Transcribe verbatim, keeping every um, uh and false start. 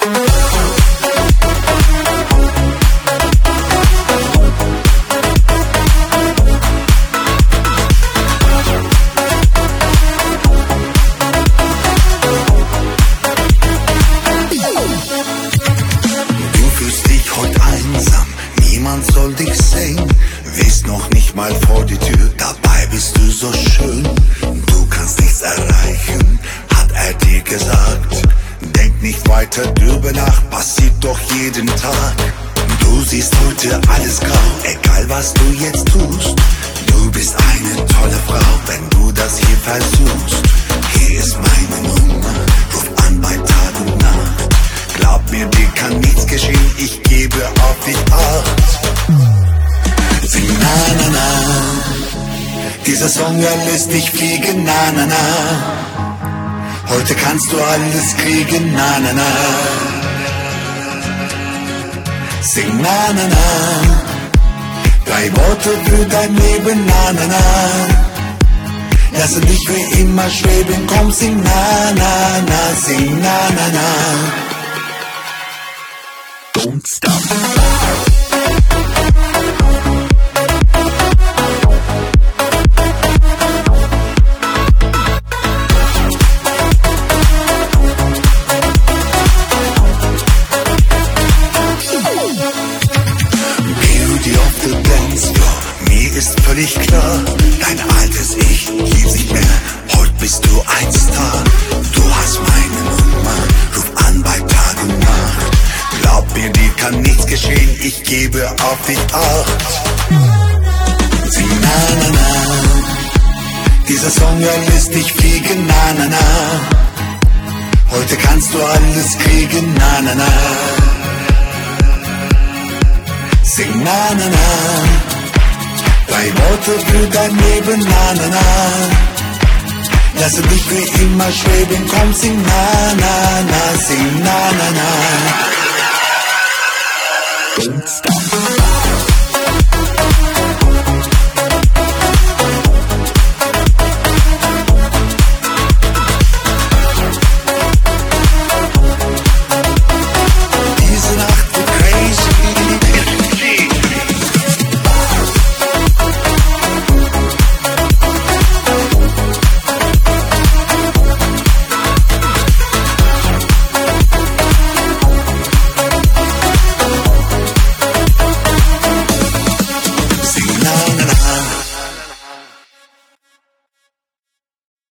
Niemand soll dich sehen, willst noch nicht mal vor die Tür, dabei bist du so schön. Du kannst nichts erreichen, hat er dir gesagt. Denk nicht weiter drüber nach, passiert doch jeden Tag. Du siehst heute alles grau, egal was du jetzt tust. Du bist eine tolle Frau, wenn du das hier versuchst. Hier ist meine Nummer, ruf an bei Tag und Nacht. Glaub mir, dir kann nichts geschehen, ich gebe auf dich Acht. Sing na na na, dieser Song lässt dich fliegen, na na na. Heute kannst du alles kriegen, na na na. Sing na na na, drei Worte für dein Leben, na na na. Lasse dich für immer schweben, komm sing na na na, sing na na na. Don't stop. Ist völlig klar, dein altes Ich liebt nicht mehr, heute bist du ein Star. Du hast meine Nummer, ruf an bei Tag und Nacht. Glaub mir, dir kann nichts geschehen, ich gebe auf dich Acht. Sing na na na, dieser Song lässt dich fliegen, na na na. Heute kannst du alles kriegen, na na na. Sing na na na, drei Worte für dein Leben, na na na. Lasse dich für immer schweben, komm sing na na na, sing na na na. Don't stop.